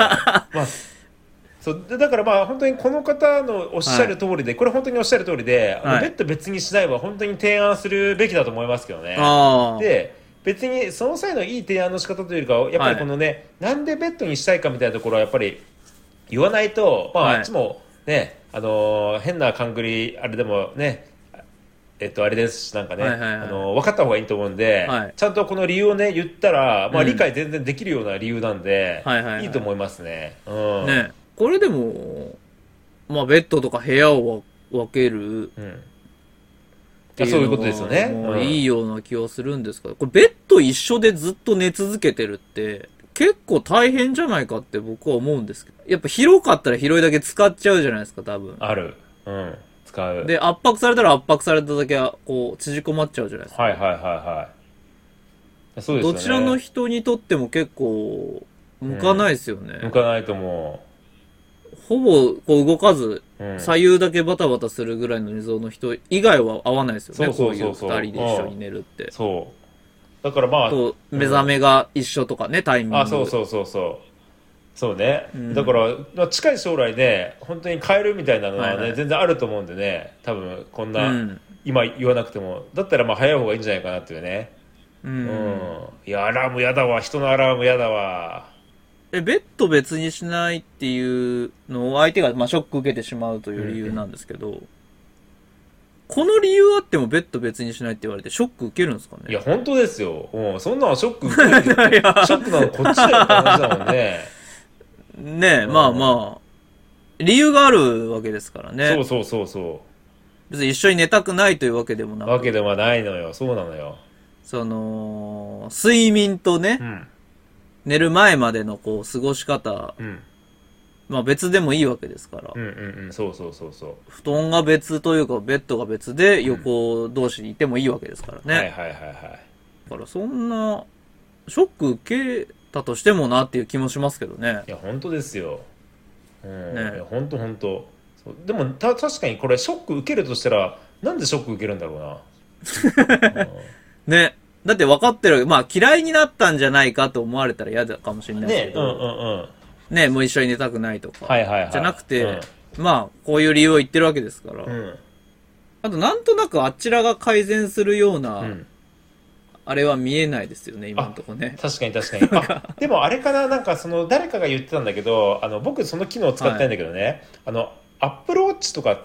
そうだから本当にこの方のおっしゃる通りで、これ本当におっしゃる通りで、ベッド別にしないは本当に提案するべきだと思いますけどね。で、別にその際のいい提案の仕方というよりかは、やっぱりこのね、なんでベッドにしたいかみたいなところはやっぱり言わないと、あっちもね、変な勘繰りあれでもね、あれですし、なんかね、分かった方がいいと思うんで、ちゃんとこの理由をね言ったら、理解全然できるような理由なんで、いいと思いますね。 ね、これでもベッドとか部屋を分ける、 そういうことですよね。 いいような気はするんですけど、これベッド一緒でずっと寝続けてるって結構大変じゃないかって僕は思うんですけど、やっぱ広かったら広いだけ使っちゃうじゃないですか、多分。 ある。使う。 で、圧迫されたら圧迫されただけはこう縮こまっちゃうじゃないですか。 そうですよね。 どちらの人にとっても結構向かないですよね。 向かないと思う。 ほぼこう動かず、左右だけバタバタするぐらいの寝相の人以外は合わないですよね。こういう二人で一緒に寝るって。 そう。だから目覚めが一緒とかね、タイミング。 そうね。だから、近い将来ね、本当に変えるみたいなのはね、全然あると思うんでね、多分こんな、今言わなくても、だったら早い方がいいんじゃないかなっていうね。いや、アラームやだわ、人のアラームやだわ。 ベッド別にしないっていうのを相手がショック受けてしまうという理由なんですけど、 この理由あってもベッド別にしないって言われてショック受けるんですかね。 いや、本当ですよ。そんなのショック受けるよ。ショックなのこっちだよって話だもんね。 ねえ、まあまあ、理由があるわけですからね。 そう。 別に一緒に寝たくないというわけでもなく。 わけではないのよ。そうなのよ。 睡眠とね、寝る前までのこう、過ごし方、まあ別でもいいわけですから。 そう。 布団が別というか、ベッドが別で横同士にいてもいいわけですからね。 はい。 だからそんな、ショック受けたとしてもなっていう気もしますけどね。 いや、本当ですよ。 ね、 本当でも確かにこれショック受けるとしたらなんでショック受けるんだろうな。 ね。だって分かってる、まあ嫌いになったんじゃないかと思われたら嫌だかもしれないですけど。ね、もう一緒に寝たくないとか。じゃなくて、まあこういう理由を言ってるわけですから。あとなんとなくあちらが改善するような、あれは見えないですよね、今のところね。 確かに。でもあれかな、なんか誰かが言ってたんだけど、僕その機能使ってないんだけどね、アップルウォッチとかって、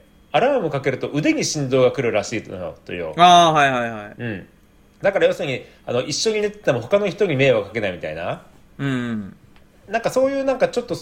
アラームかけると腕に振動が来るらしいとよ。 ああ、はい。 だから要するに、一緒に寝てても他の人に迷惑かけないみたいな。なんかそういうなんかちょっと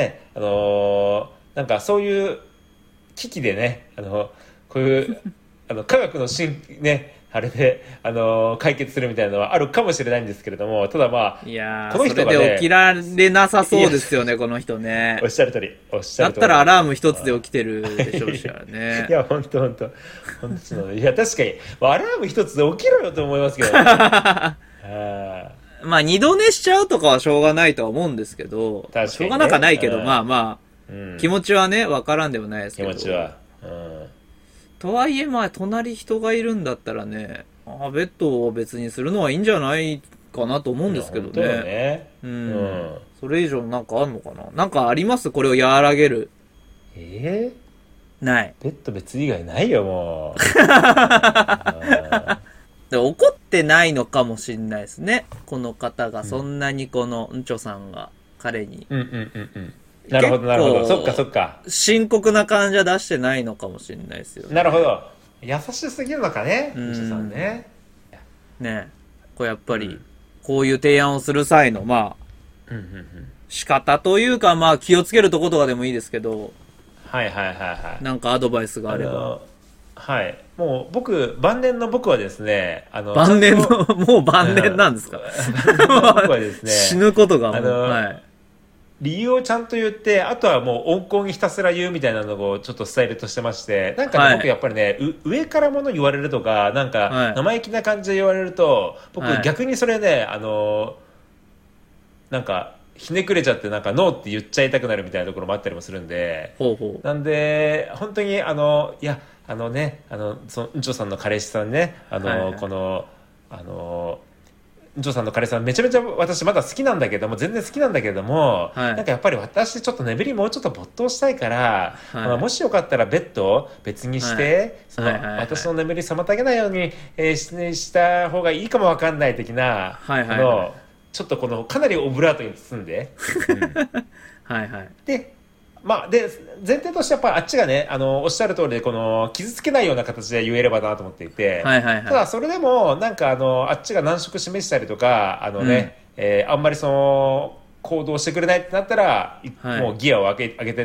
なんかそういう機器でね、こういう科学のあれで、解決するみたいなのはあるかもしれないんですけれども、ただまあ、 いやこの人がね、 それで起きられなさそうですよね、この人ね。 おっしゃる通り。 だったらアラーム一つで起きてるでしょうしね。 いや、本当いや、確かに、アラーム一つで起きろよと思いますけどね。 まあ、二度寝しちゃうとかはしょうがないとは思うんですけど、 ね、 しょうがなくはないけど、まあ、気持ちはね、わからんでもないですけど。 気持ちは。 とはいえ、まあ、隣人がいるんだったらね、ベッドを別にするのはいいんじゃないかなと思うんですけどね。それ以上なんかあんのかな、なんかありますこれを和らげる。ない。 ベッド別以外ないよ、もう。怒ってないのかもしんないですね。この方が、そんなにこの、んちょさんが彼に。 なるほど。そっか。 深刻な感じは出してないのかもしれないですよね。 なるほど。優しすぎるのかね、西田さんね。 ね、これやっぱり、こういう提案をする際の、まあ、仕方というか、まあ気をつけるとことかでもいいですけど、なんかアドバイスがあれば。 もう晩年の僕はですね、 晩年の、もう晩年なんですか。 僕はですね、 死ぬことがもう、 理由をちゃんと言って、あとはもう温厚にひたすら言うみたいなのをちょっとスタイルとしてまして、なんかね、僕やっぱりね、上からもの言われるとか、なんか生意気な感じで言われると、僕逆にそれね、なんかひねくれちゃってなんかノーって言っちゃいたくなるみたいなところもあったりもするんで、なんで本当にいやそのんちょさんの彼氏さんね、このジョーさんの彼氏さんめちゃめちゃ私まだ好きなんだけども、全然好きなんだけども、なんかやっぱり私ちょっと眠りもうちょっと没頭したいから、もしよかったらベッドを別にして、私の眠り妨げないように、した方がいいかもわかんない的な、ちょっとこのかなりオブラートに包んで、で前提としてやっぱりあっちがね、おっしゃる通りでこの傷つけないような形で言えればなと思っていて、ただそれでもなんかあっちが難色示したりとかあんまりその行動してくれないってなったら、もうギアを上げてって、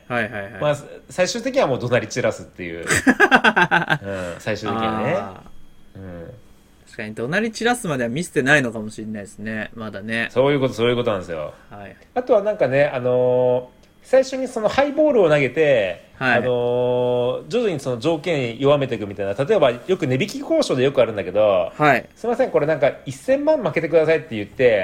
まあ最終的にはもう怒鳴り散らすっていう、最終的にはね、 確かに怒鳴り散らすまでは見せてないのかもしれないですね、まだね。 そういうことなんですよ。あとはなんかね、最初にそのハイボールを投げて、徐々にその条件弱めていくみたいな、例えばよく値引き交渉でよくあるんだけど、すいませんこれなんか1000万負けてくださいって言って、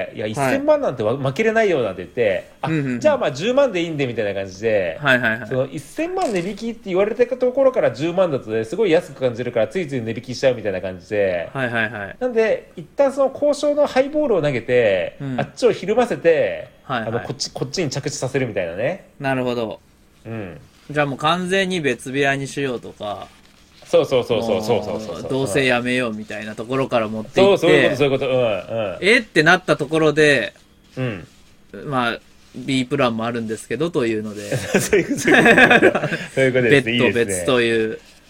いや1000万なんて負けれないよなんて言って、じゃあまあ10万でいいんでみたいな感じで、その1000万値引きって言われてたところから10万だとね、すごい安く感じるからついつい値引きしちゃうみたいな感じで、なんで一旦その交渉のハイボールを投げて、あっちをひるませて、こっちに着地させるみたいなね。 なるほど。じゃあもう完全に別部屋にしようとか、 そう同棲やめようみたいなところから持っていって、 そういうこと、 ってなったところで、まあ B プランもあるんですけどというので、 そういうことですね。 別途別という。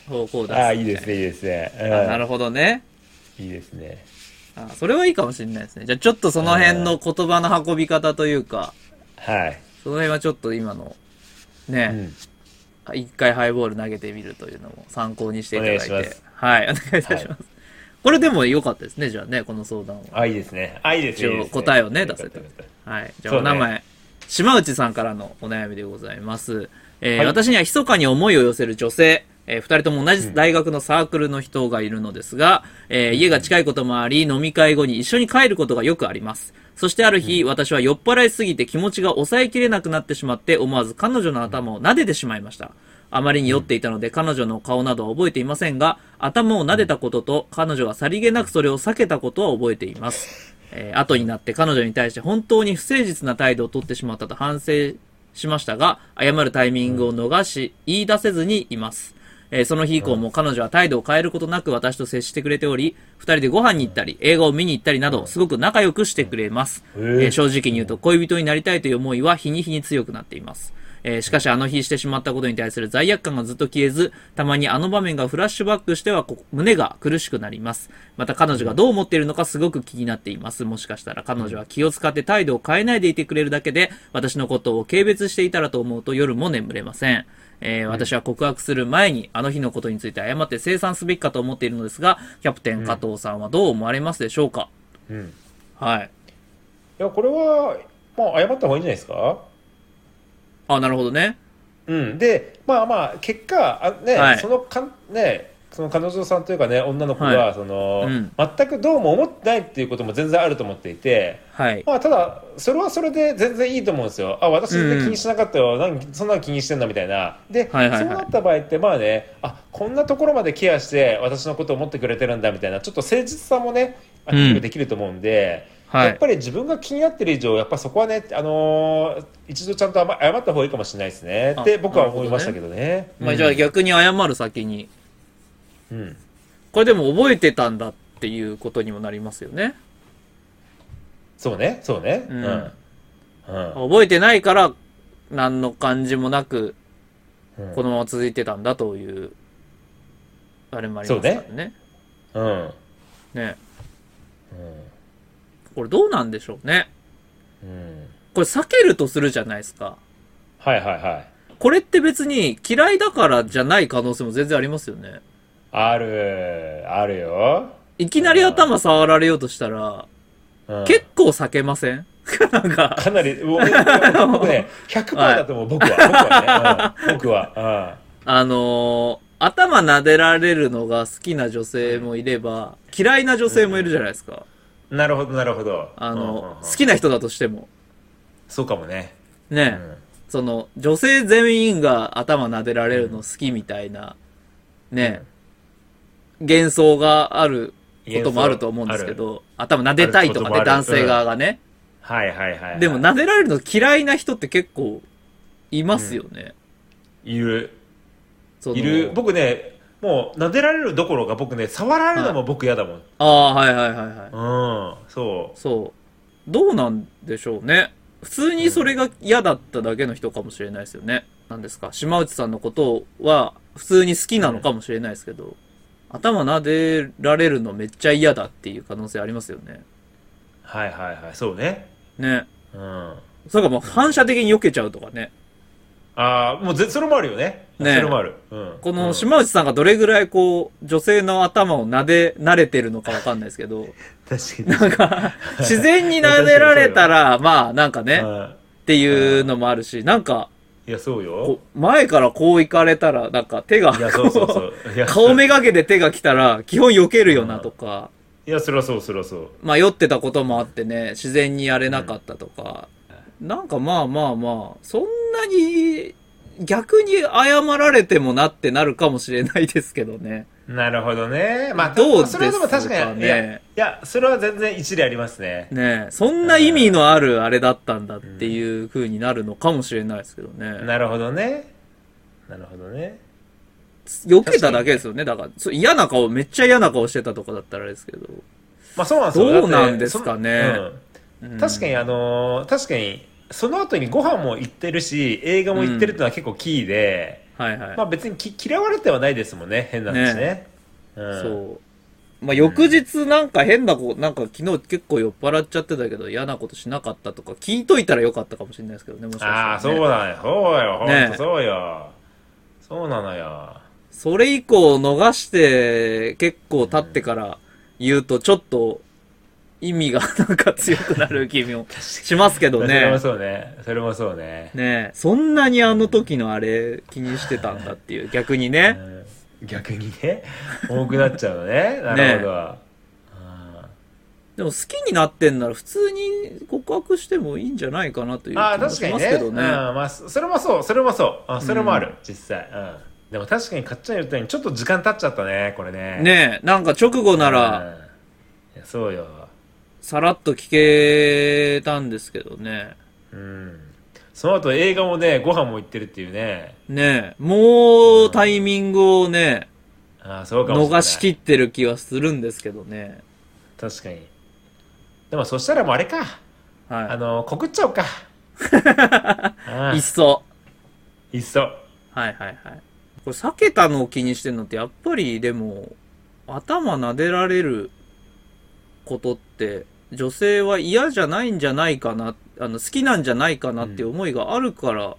方向を出す。 ああ、いいですね、いいですね。 なるほどね。 いいですね。 それはいいかもしれないですね。じゃあちょっとその辺の言葉の運び方というか、 はい。 その辺はちょっと今の、ね、一回ハイボール投げてみるというのも参考にしていただいて。 お願いします。 はい、お願いいたします。これでも良かったですね、じゃあね、この相談は。 いいですね。いいですね。 一応答えをね、出せた。はい。じゃあお名前、島内さんからのお悩みでございます。私には密かに思いを寄せる女性、二人とも同じ大学のサークルの人がいるのですが、家が近いこともあり、飲み会後に一緒に帰ることがよくあります。そしてある日、私は酔っ払いすぎて気持ちが抑えきれなくなってしまって、思わず彼女の頭を撫でてしまいました。あまりに酔っていたので彼女の顔などは覚えていませんが、頭を撫でたことと彼女がさりげなくそれを避けたことは覚えています。後になって彼女に対して本当に不誠実な態度を取ってしまったと反省しましたが、謝るタイミングを逃し、言い出せずにいます。その日以降も彼女は態度を変えることなく私と接してくれており、二人でご飯に行ったり、映画を見に行ったりなど、すごく仲良くしてくれます。正直に言うと恋人になりたいという思いは日に日に強くなっています。しかしあの日してしまったことに対する罪悪感がずっと消えず、たまにあの場面がフラッシュバックしては胸が苦しくなります。また彼女がどう思っているのかすごく気になっています。もしかしたら彼女は気を使って態度を変えないでいてくれるだけで、私のことを軽蔑していたらと思うと夜も眠れません。私は告白する前にあの日のことについて謝って清算すべきかと思っているのですが、キャプテン加藤さんはどう思われますでしょうか？はい。 いや、これは、謝った方がいいんじゃないですか？ なるほどね。 で、結果、その彼女さんというかね、女の子が、全くどうも思ってないっていうことも全然あると思っていて、ただ、それはそれで全然いいと思うんですよ。私全然気にしなかったよ。そんなの気にしてんだみたいな。で、そうなった場合って、こんなところまでケアして私のことを思ってくれてるんだみたいな、ちょっと誠実さもね、アピールできると思うんで、やっぱり自分が気になってる以上、やっぱそこはね、一度ちゃんと謝った方がいいかもしれないですねって僕は思いましたけどね。 じゃあ逆に謝る先に、これでも覚えてたんだっていうことにもなりますよね。 そうね。 覚えてないから何の感じもなくこのまま続いてたんだというあれもありますからね。ね。これどうなんでしょうね。これ避けるとするじゃないですか。これって別に嫌いだからじゃない可能性も全然ありますよね。 あるよ。 いきなり頭触られようとしたら、結構避けません？なんか。 かなり、僕ね、100% だと思う、僕はね。僕は。 頭撫でられるのが好きな女性もいれば、嫌いな女性もいるじゃないですか。 なるほど。 好きな人だとしても。 そうかもね。 ね、女性全員が頭撫でられるの好きみたいな、ね、幻想があることもあると思うんですけど、頭撫でたいとかね、男性側がね。でも撫でられるの嫌いな人って結構いますよね。 いる。僕ね、もう撫でられるどころか僕ね、触られるのも僕嫌だもん。 そう。どうなんでしょうね。普通にそれが嫌だっただけの人かもしれないですよね。なんですか、島内さんのことは普通に好きなのかもしれないですけど、頭撫でられるのめっちゃ嫌だっていう可能性ありますよね。 そうね。 それかもう反射的に避けちゃうとかね。 もうそれもあるよね。それもある。 この島内さんがどれぐらい女性の頭を慣れてるのかわかんないですけど、 確かに。 なんか、自然に撫でられたら、なんかね、っていうのもあるし、なんか、 いや、そうよ。 前からこう行かれたら、なんか手が、顔めがけて手が来たら、基本避けるよなとか。 いや、そりゃそう。 酔ってたこともあってね、自然にやれなかったとか。なんかそんなに、逆に謝られてもなってなるかもしれないですけどね。 なるほどね。 どうですかね。 それはでも確かに、いや、それは全然一理ありますね。 そんな意味のあるあれだったんだっていう風になるのかもしれないですけどね。 なるほどね。 避けただけですよね。だから、めっちゃ嫌な顔してたとかだったらあれですけど。 そうなんですよ。 どうなんですかね。 確かにその後にご飯も行ってるし、映画も行ってるってのは結構キーで、 はいはい。 まあ別に嫌われてはないですもんね、変な話ね。 そう。まあ翌日なんか変ななんか昨日結構酔っ払っちゃってたけど嫌なことしなかったとか聞いといたらよかったかもしれないですけどね、もしかしたら、ね。 ああ、そうだよ。そうよ。ほんとそうよ。そうなのよ。 それ以降逃して結構経ってから言うとちょっと意味がなんか強くなる気もしますけどね。 それもそうね。それもそうね。 ねえ、そんなにあの時のあれ気にしてたんだっていう、逆にね。 逆にね、多くなっちゃうのね。なるほど。ね、 でも好きになってんなら普通に告白してもいいんじゃないかなという気もしますけどね。 まあ、それもそう、それもそう。それもある、実際。でも確かにかっちゃん言ったようにちょっと時間経っちゃったね、これね。 ねえ、なんか直後なら、 いやそうよ。 さらっと聞けたんですけどね。 その後映画もね、ご飯も行ってるっていうね。 ねえ、もうタイミングをね、 そうかもしれない。 逃しきってる気はするんですけどね。 確かに。でもそしたらもうあれか。はい。告っちゃおうか。 いっそ。 いっそ。 はいはいはい。これ避けたのを気にしてるのってやっぱりでも、頭撫でられることって女性は嫌じゃないんじゃないかな、好きなんじゃないかなっていう思いがあるから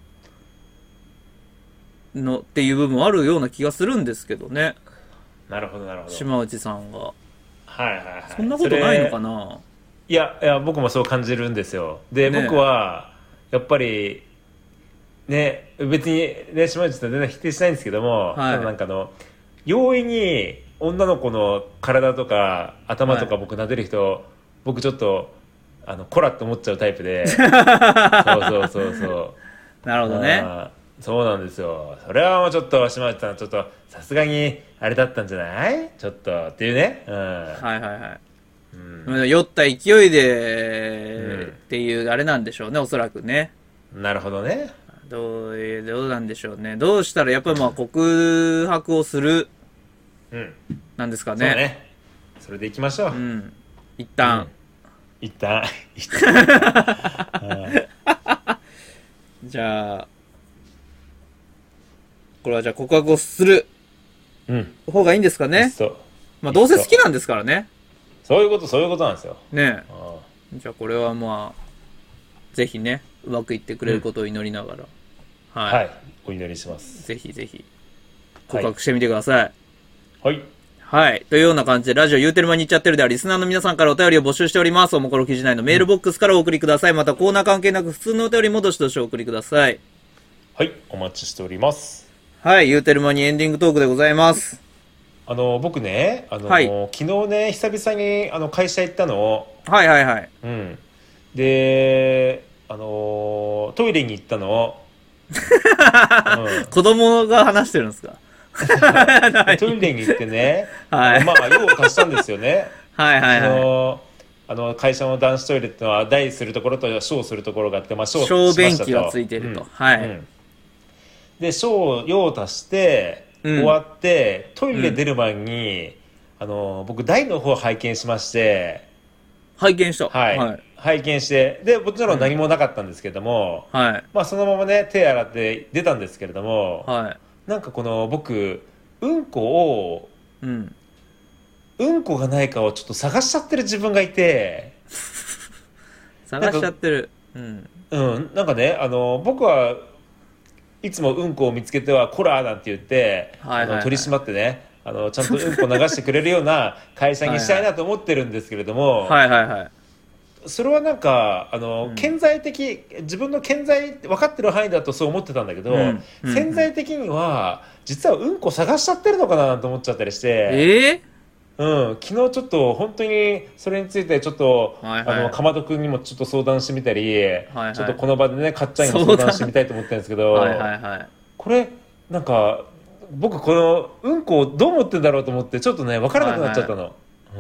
のっていう部分あるような気がするんですけどね。 なるほどなるほど。 島内さんが。 はいはいはい。 そんなことないのかな。 いや僕もそう感じるんですよ。で、僕はやっぱりね、別にね、島内さん全然否定しないんですけども、ただなんか容易に女の子の体とか頭とか僕撫でる人、僕ちょっとコラって思っちゃうタイプでそうなるほどね。 そうなんですよ。それはもうちょっと島内さんちょっとさすがにあれだったんじゃないちょっとっていうね。 はいはいはい。酔った勢いで、っていうあれなんでしょうね、おそらくね。 なるほどね。 どうなんでしょうね。どうしたらやっぱりまあ告白をする、なんですかね。 そうね。それでいきましょう。 一旦。じゃあ、これはじゃあ告白をする方がいいんですかね。まあどうせ好きなんですからね。 そういうことなんですよ。 ねえ。じゃあこれはまあ、ぜひね、うまくいってくれることを祈りながら。 はい。お祈りします。 ぜひぜひ、告白してみてください。 はい。 はい。というような感じで、ラジオ言うてる間に言っちゃってるでは、リスナーの皆さんからお便りを募集しております。おもころ記事内のメールボックスからお送りください。またコーナー関係なく普通のお便りもどしどしお送りください。 はい。お待ちしております。 はい。言うてる間にエンディングトークでございます。 僕ね、昨日ね、久々に会社行ったの。 はいはいはい。 で、トイレに行ったの。 子供が話してるんですかトイレに行ってね、 はい、 まあ用を足したんですよね。 はいはいはい。 会社の男子トイレってのは大するところと小するところがあって、まあ小小便器がついてると。はい。 で、用を足して、終わって、トイレ出る前に、僕台の方拝見しまして、 拝見した。 はい。拝見して、で、もちろん何もなかったんですけども、 はい。 まあそのままね、手洗って出たんですけれども、 はい。 なんか僕、うんこがないかをちょっと探しちゃってる自分がいて、 探しちゃってる。 なんかね、僕はいつもうんこを見つけてはコラーなんて言って、取り締まってね、ちゃんとうんこ流してくれるような会社にしたいなと思ってるんですけれども、 はいはいはい。 それはなんか顕在的、自分の顕在分かってる範囲だとそう思ってたんだけど、潜在的には実はうんこ探しちゃってるのかなと思っちゃったりして、昨日ちょっと本当にそれについてちょっと、かまどくんにもちょっと相談してみたり、ちょっとこの場でねかっちゃんにも相談してみたいと思ってるんですけど、これなんか僕このうんこをどう思ってんだろうと思ってちょっとね分からなくなっちゃったの。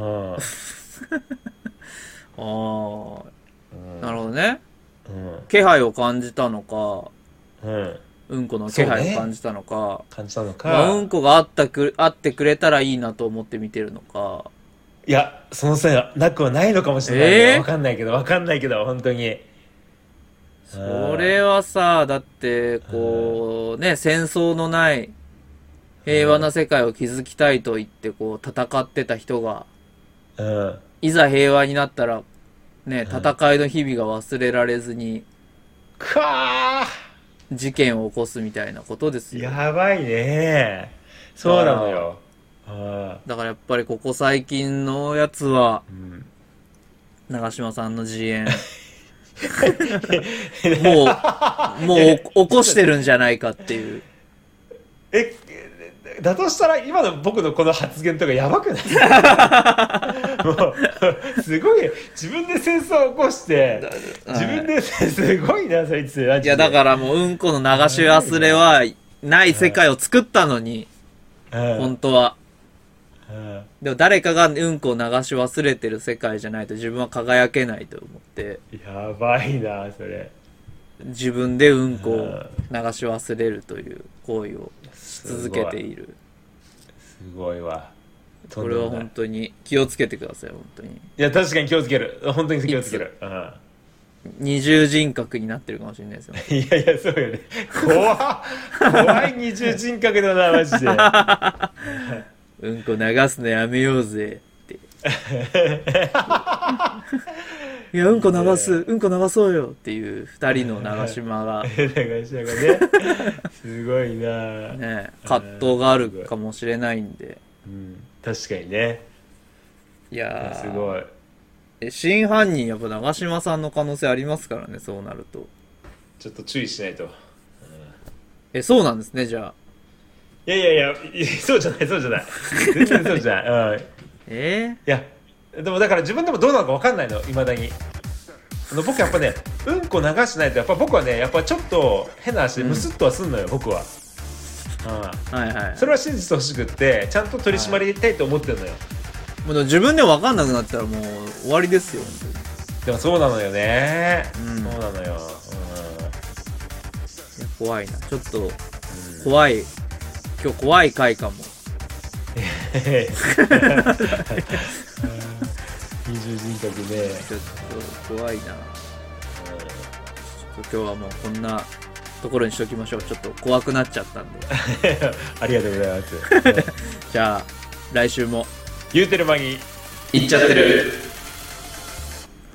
なるほどね、気配を感じたのか、うんこの気配を感じたのか、うんこがあってくれたらいいなと思って見てるのか。 いや、その線なくはないのかもしれない、分かんないけど本当にそれはさ、だってこうね、戦争のない平和な世界を築きたいと言ってこう戦ってた人が、いざ平和になったらね、戦いの日々が忘れられずに事件を起こすみたいなことですよ。 やばいね。そうなのよ。 だからやっぱりここ最近のやつは、長嶋さんの自演もう起こしてるんじゃないかっていう。 だとしたら今の僕のこの発言とかやばくない？もうすごい、自分で戦争を起こして自分ですごいなそいつ。いやだからもううんこの流し忘れはない世界を作ったのに、本当は。でも誰かがうんこを流し忘れてる世界じゃないと自分は輝けないと思って。 やばいなそれ。 自分でうんこを流し忘れるという行為をし続けている。 すごいわ。 これは本当に気をつけてください。本当に。 いや確かに気をつける。本当に気をつける。 二重人格になってるかもしれないですよ。 いやいやそうよね。怖い二重人格だなマジで。 うんこ流すのやめようぜって。いやうんこ流そうよっていう二人の長島が長島がねすごいなね、葛藤があるかもしれないんで、 確かにね。 いやすごい。 真犯人やっぱ長嶋さんの可能性ありますからね。そうなるとちょっと注意しないと。 そうなんですね。じゃあいやそうじゃない全然そうじゃない。いやでもだから自分でもどうなのか分かんないの、いまだに。僕やっぱね、うんこ流しないとやっぱ僕はね、やっぱちょっと変な話でムスッとはすんのよ、僕は。それは真実欲しくってちゃんと取り締まりたいと思ってるのよ。 もう自分でも分かんなくなったらもう終わりですよ。 でもそうなのよね。そうなのよ。 怖いな。ちょっと怖い。今日怖い回かも。 二重人格ね。 ちょっと怖いな。今日はもうこんなところにしときましょう。ちょっと怖くなっちゃったんで。 ありがとうございます。 じゃあ来週も言うてる間に言っちゃってる。